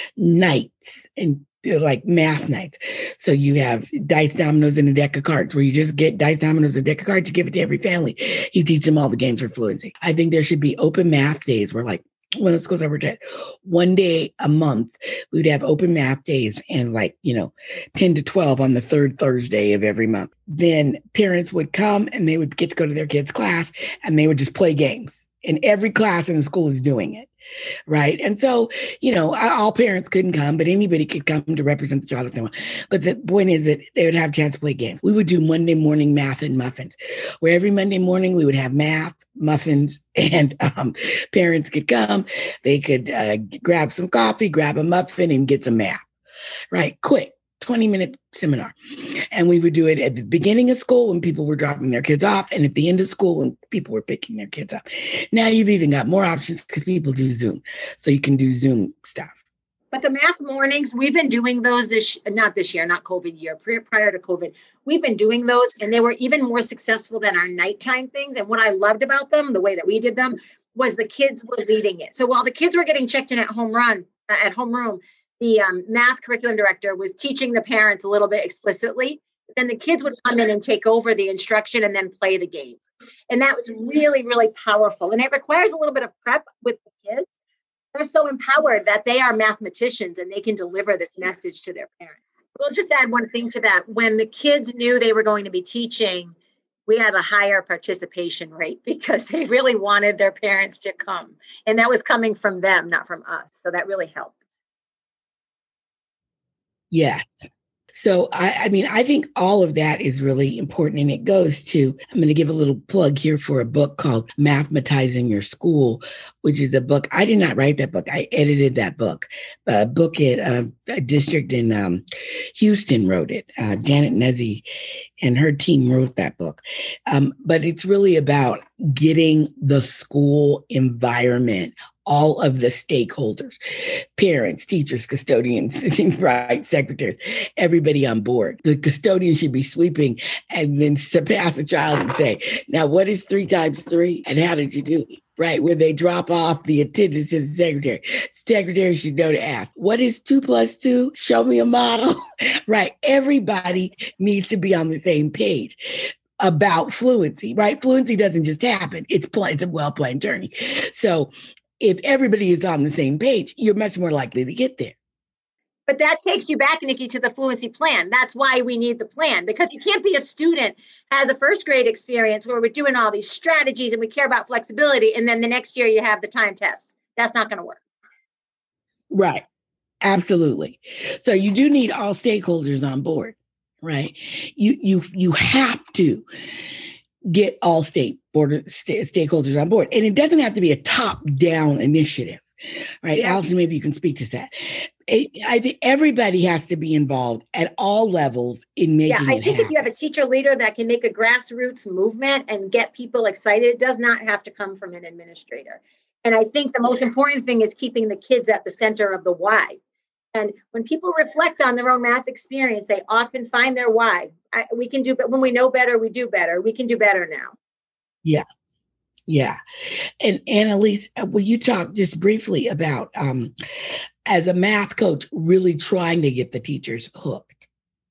nights and like math nights. So you have dice, dominoes, and a deck of cards, where you just get dice, dominoes, and a deck of cards, you give it to every family. You teach them all the games for fluency. I think there should be open math days where, like, one of the schools I worked at, one day a month, we would have open math days, and like, you know, ten to twelve on the third Thursday of every month. Then parents would come and they would get to go to their kids' class, and they would just play games. And every class in the school is doing it, right? And so, you know, all parents couldn't come, but anybody could come to represent the child if they want. But the point is that they would have a chance to play games. We would do Monday morning math and muffins, where every Monday morning we would have math, muffins, and um, parents could come. They could uh, grab some coffee, grab a muffin, and get some math, right? Quick, twenty minute seminar. And we would do it at the beginning of school when people were dropping their kids off, and at the end of school when people were picking their kids up. Now you've even got more options because people do Zoom. So you can do Zoom stuff. But the math mornings, we've been doing those this, not this year, not COVID year, prior to COVID. We've been doing those, and they were even more successful than our nighttime things. And what I loved about them, the way that we did them, was the kids were leading it. So while the kids were getting checked in at home run, uh, at homeroom, the um, math curriculum director was teaching the parents a little bit explicitly. Then the kids would come in and take over the instruction and then play the games. And that was really, really powerful. And it requires a little bit of prep with the kids. They're so empowered that they are mathematicians and they can deliver this message to their parents. We'll just add one thing to that. When the kids knew they were going to be teaching, we had a higher participation rate because they really wanted their parents to come. And that was coming from them, not from us. So that really helped. Yeah. So, I, I mean, I think all of that is really important. And it goes to, I'm going to give a little plug here for a book called Mathematizing Your School, which is a book. I did not write that book. I edited that book. A book at uh, a district in um, Houston wrote it. Uh, Janet Nezzi and her team wrote that book. Um, but it's really about getting the school environment, all of the stakeholders, parents, teachers, custodians, right, secretaries, everybody on board. The custodian should be sweeping and then pass a child and say, now, what is three times three? And how did you do it? Right, where they drop off the attendance to the secretary. Secretary should know to ask, what is two plus two? Show me a model. Right, everybody needs to be on the same page about fluency, right? Fluency doesn't just happen. It's, pl- it's a well-planned journey. So if everybody is on the same page, you're much more likely to get there. But that takes you back, Nikki, to the fluency plan. That's why we need the plan, because you can't be a student as a first grade experience where we're doing all these strategies and we care about flexibility. And then the next year you have the time test. That's not going to work. Right. Absolutely. So you do need all stakeholders on board, right? You, you, you have to get all state board st- stakeholders on board. And it doesn't have to be a top-down initiative, right? Yeah. Allison, maybe you can speak to that. It, I think everybody has to be involved at all levels in making it happen. Yeah, I think happen. If you have a teacher leader that can make a grassroots movement and get people excited, it does not have to come from an administrator. And I think the most important thing is keeping the kids at the center of the why. And when people reflect on their own math experience, they often find their why. I, we can do, but when we know better, we do better. We can do better now. Yeah. Yeah. And Annalise, will you talk just briefly about, um, as a math coach, really trying to get the teachers hooked?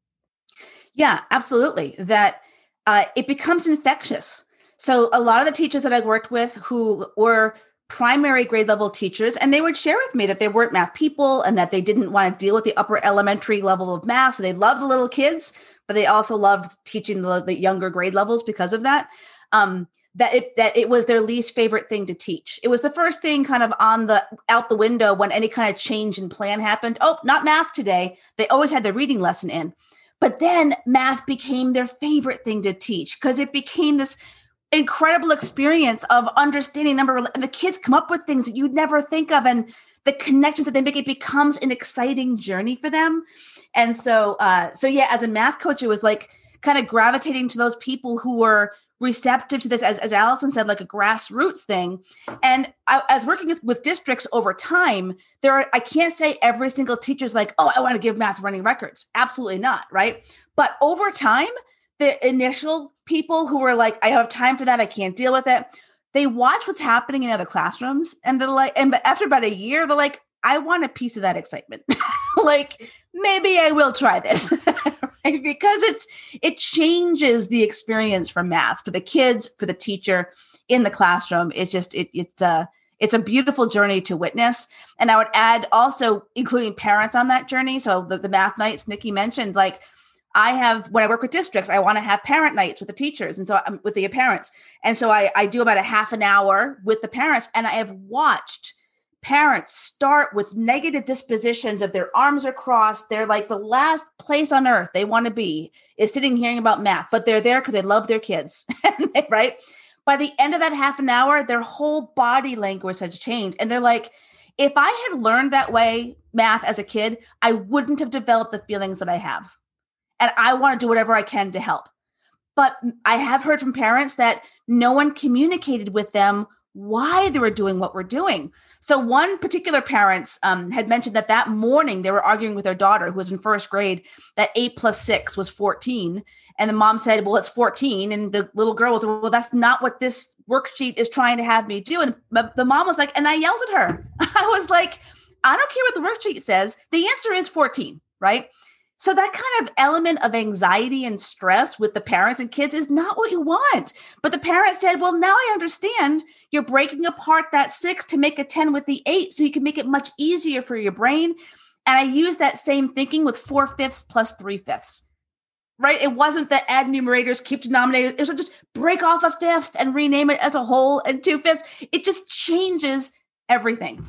Yeah, absolutely. That uh, it becomes infectious. So a lot of the teachers that I worked with who were primary grade level teachers, and they would share with me that they weren't math people and that they didn't want to deal with the upper elementary level of math. So they loved the little kids, but they also loved teaching the, the younger grade levels because of that. Um, that it that it was their least favorite thing to teach. It was the first thing kind of on the out the window when any kind of change in plan happened. Oh, not math today. They always had the reading lesson in. But then math became their favorite thing to teach because it became this incredible experience of understanding number. And the kids come up with things that you'd never think of. And the connections that they make, it becomes an exciting journey for them. And so, uh, so yeah, as a math coach, it was like kind of gravitating to those people who were receptive to this, as, as Allison said, like a grassroots thing. And I, as working with, with districts over time, there are, I can't say every single teacher's like, oh, I want to give math running records. Absolutely not. Right. But over time, the initial people who were like, I have time for that, I can't deal with it, they watch what's happening in other classrooms. And they're like, and after about a year, they're like, I want a piece of that excitement. Like, maybe I will try this. Right? Because it's it changes the experience for math, for the kids, for the teacher in the classroom. It's just it, it's a it's a beautiful journey to witness. And I would add also including parents on that journey. So the, the math nights Nikki mentioned, like I have, when I work with districts, I want to have parent nights with the teachers. And so I'm with the parents. And so I, I do about a half an hour with the parents. And I have watched parents start with negative dispositions of their arms are crossed. They're like the last place on earth they want to be is sitting hearing about math, but they're there because they love their kids, right? By the end of that half an hour, their whole body language has changed. And they're like, if I had learned that way, math as a kid, I wouldn't have developed the feelings that I have. And I want to do whatever I can to help. But I have heard from parents that no one communicated with them why they were doing what we're doing. So one particular parents um, had mentioned that that morning they were arguing with their daughter who was in first grade, that eight plus six was fourteen. And the mom said, well, it's fourteen. And the little girl was, well, that's not what this worksheet is trying to have me do. And the mom was like, and I yelled at her. I was like, I don't care what the worksheet says. The answer is fourteen, right? So that kind of element of anxiety and stress with the parents and kids is not what you want. But the parents said, well, now I understand you're breaking apart that six to make a ten with the eight so you can make it much easier for your brain. And I use that same thinking with four fifths plus three fifths, right? It wasn't that add numerators, keep denominators. It was just break off a fifth and rename it as a whole and two fifths. It just changes everything.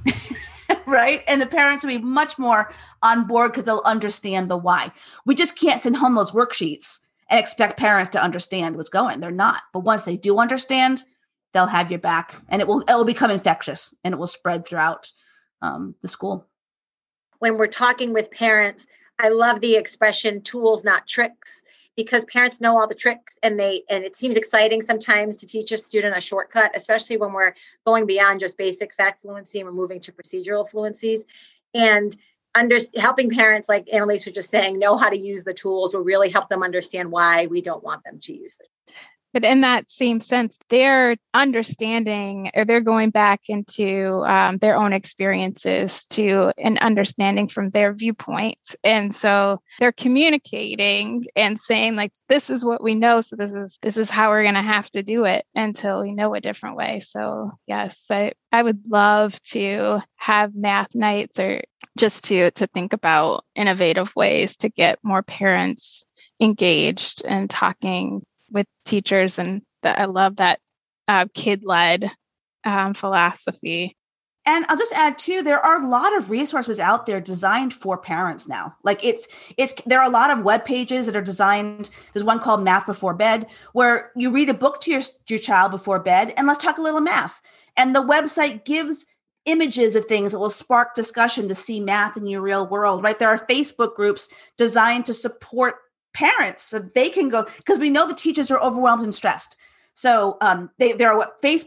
Right? And the parents will be much more on board because they'll understand the why. We just can't send home those worksheets and expect parents to understand what's going. They're not. But once they do understand, they'll have your back and it will it will become infectious and it will spread throughout um, the school. When we're talking with parents, I love the expression tools, not tricks, because parents know all the tricks and they and it seems exciting sometimes to teach a student a shortcut, especially when we're going beyond just basic fact fluency and we're moving to procedural fluencies. And under, helping parents, like Annalise was just saying, know how to use the tools will really help them understand why we don't want them to use them. But in that same sense, they're understanding or they're going back into um, their own experiences to an understanding from their viewpoint. And so they're communicating and saying like, this is what we know. So this is this is how we're going to have to do it until we know a different way. So yes, I, I would love to have math nights or just to to think about innovative ways to get more parents engaged and talking with teachers. And that I love that uh, kid-led um, philosophy. And I'll just add too, there are a lot of resources out there designed for parents now. Like it's, it's, there are a lot of web pages that are designed. There's one called Math Before Bed, where you read a book to your, your child before bed and let's talk a little math. And the website gives images of things that will spark discussion to see math in your real world, right? There are Facebook groups designed to support parents so they can go, because we know the teachers are overwhelmed and stressed. So um, they, there are what Facebook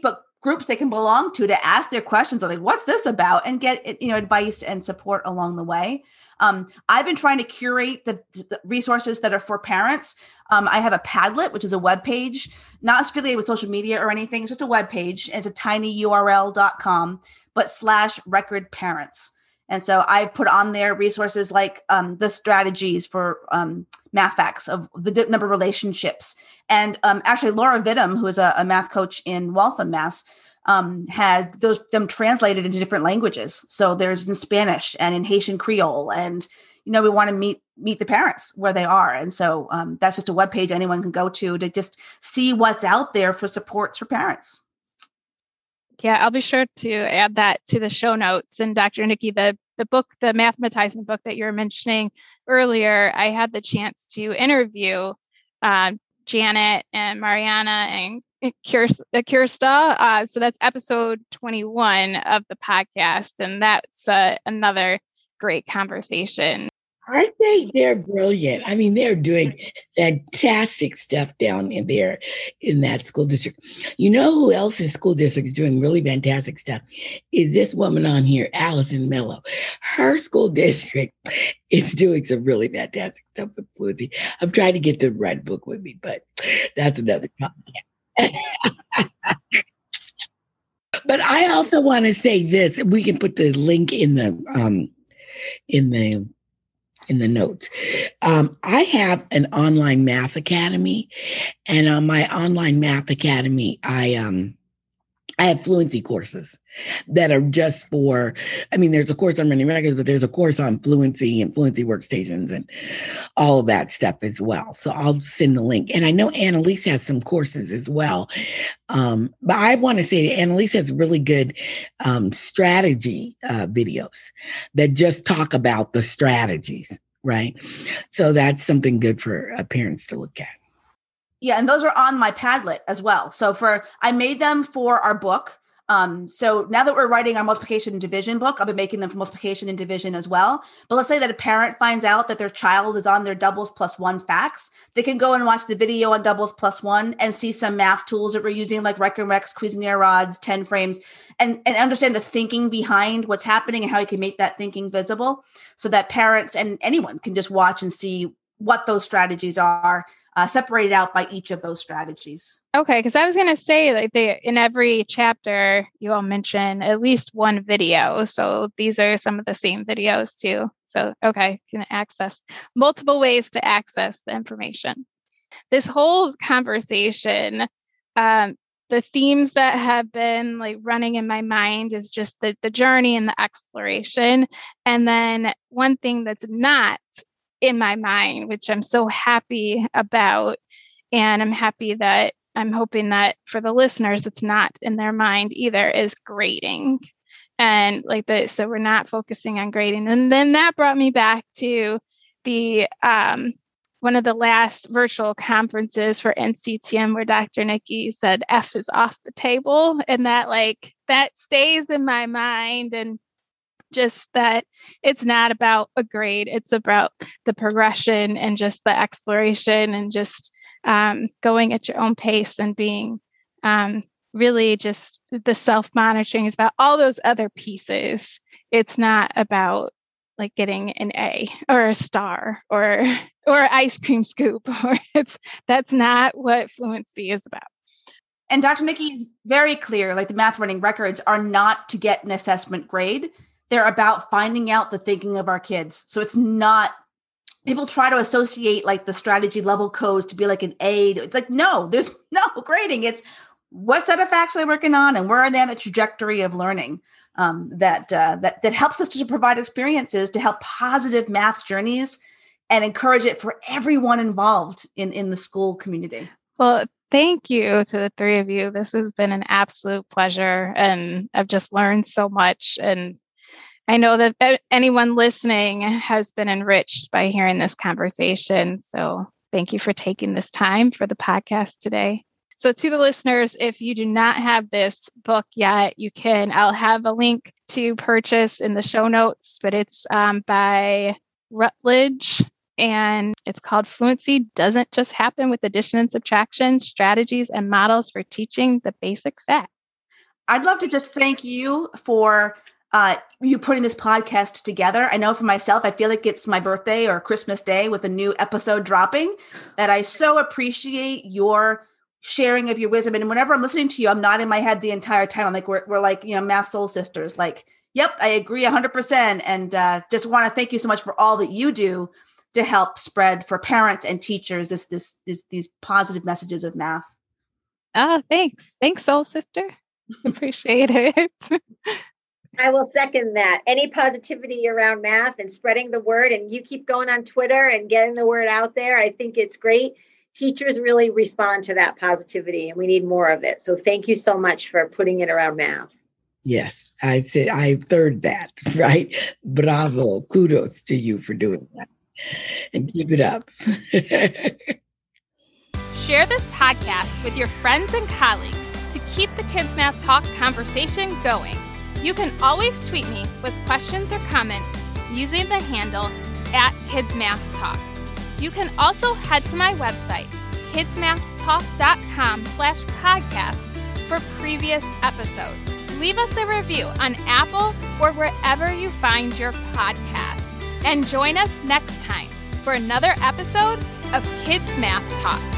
groups they can belong to to ask their questions like, what's this about? And get, you know, advice and support along the way. Um, I've been trying to curate the, the resources that are for parents. Um, I have a Padlet, which is a web page, not affiliated with social media or anything. It's just a web page. And it's a tiny U R L dot com, but slash record parents. And so I've put on there resources like um, the strategies for um, math facts of the d- number of relationships. And um, actually, Laura Vidham, who is a, a math coach in Waltham, Mass, um, has those them translated into different languages. So there's in Spanish and in Haitian Creole. And, you know, we want to meet meet the parents where they are. And so um, that's just a webpage anyone can go to to just see what's out there for supports for parents. Yeah, I'll be sure to add that to the show notes. And Doctor Nikki, the the book, the Mathematizing book that you were mentioning earlier, I had the chance to interview uh, Janet and Mariana and Kirsta. Uh, so that's episode twenty-one of the podcast. And that's uh, another great conversation. Aren't they? They're brilliant. I mean, they're doing fantastic stuff down in there in that school district. You know who else's school district is doing really fantastic stuff? Is this woman on here, Allison Mello. Her school district is doing some really fantastic stuff with fluency. I'm trying to get them to write a book with me, but that's another topic. But I also want to say this. We can put the link in the um, in the in the notes. Um, I have an online math academy, and on my online math academy, I um, I have fluency courses that are just for, I mean, there's a course on running records, but there's a course on fluency and fluency workstations and all of that stuff as well. So I'll send the link. And I know Annalise has some courses as well. Um, but I want to say that Annalise has really good um, strategy uh, videos that just talk about the strategies, right? So that's something good for uh, parents to look at. Yeah, and those are on my Padlet as well. So for I made them for our book. Um, so now that we're writing our multiplication and division book, I'll be making them for multiplication and division as well. But let's say that a parent finds out that their child is on their doubles plus one facts. They can go and watch the video on doubles plus one and see some math tools that we're using like ReckonRex, Cuisenaire rods, ten frames, and, and understand the thinking behind what's happening and how you can make that thinking visible so that parents and anyone can just watch and see what those strategies are, uh, separated out by each of those strategies. Okay, because I was going to say, like, they in every chapter, you all mention at least one video. So these are some of the same videos too. So, okay, you can access multiple ways to access the information. This whole conversation, um, the themes that have been like running in my mind is just the, the journey and the exploration. And then one thing that's not in my mind, which I'm so happy about, and I'm happy that I'm hoping that for the listeners, it's not in their mind either, is grading. And like the, so we're not focusing on grading. And then that brought me back to the, um, one of the last virtual conferences for N C T M where Doctor Nikki said F is off the table. And that like, that stays in my mind. And just that it's not about a grade, it's about the progression and just the exploration and just um, going at your own pace and being um, really just the self-monitoring is about all those other pieces. It's not about like getting an A or a star or or ice cream scoop, or it's that's not what fluency is about. And Doctor Nikki is very clear, like the math running records are not to get an assessment grade. They're about finding out the thinking of our kids. So it's not, people try to associate like the strategy level codes to be like an aid. It's like, no, there's no grading. It's what set of facts they're working on and where are they on the trajectory of learning um, that, uh, that, that helps us to provide experiences to help positive math journeys and encourage it for everyone involved in, in the school community. Well, thank you to the three of you. This has been an absolute pleasure and I've just learned so much. And I know that anyone listening has been enriched by hearing this conversation. So thank you for taking this time for the podcast today. So to the listeners, if you do not have this book yet, you can, I'll have a link to purchase in the show notes, but it's um, by Rutledge and it's called Fluency Doesn't Just Happen with Addition and Subtraction, Strategies and Models for Teaching the Basic Facts. I'd love to just thank you for uh, you putting this podcast together. I know for myself, I feel like it's my birthday or Christmas Day with a new episode dropping, that I so appreciate your sharing of your wisdom. And whenever I'm listening to you, I'm nodding my head the entire time. I'm like, we're, we're like, you know, math soul sisters. Like, yep, I agree one hundred percent. And uh, just want to thank you so much for all that you do to help spread for parents and teachers this, this, this these positive messages of math. Oh, thanks. Thanks, soul sister. Appreciate it. I will second that. Any positivity around math and spreading the word, and you keep going on Twitter and getting the word out there. I think it's great. Teachers really respond to that positivity, and we need more of it. So thank you so much for putting it around math. Yes, I say I third that, right? Bravo. Kudos to you for doing that. And keep it up. Share this podcast with your friends and colleagues to keep the Kids Math Talk conversation going. You can always tweet me with questions or comments using the handle at Kids Math Talk. You can also head to my website, kidsmathtalk.com slash podcast for previous episodes. Leave us a review on Apple or wherever you find your podcast. And join us next time for another episode of Kids Math Talk.